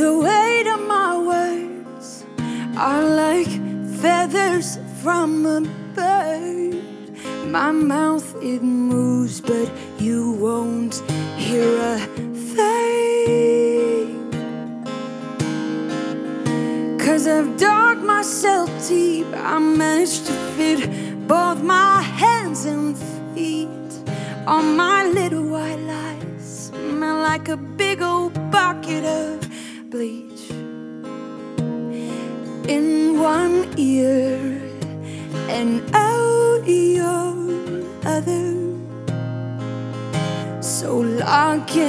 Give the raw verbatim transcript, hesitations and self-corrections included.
The weight of my words are like feathers from a bird. My mouth, it moves, but you won't hear a thing. 'Cause I've dug myself deep, I managed to fit both my hands and feet on my little white lies. Smell like a big old bucket of bleach. In one ear and out your other. So lock in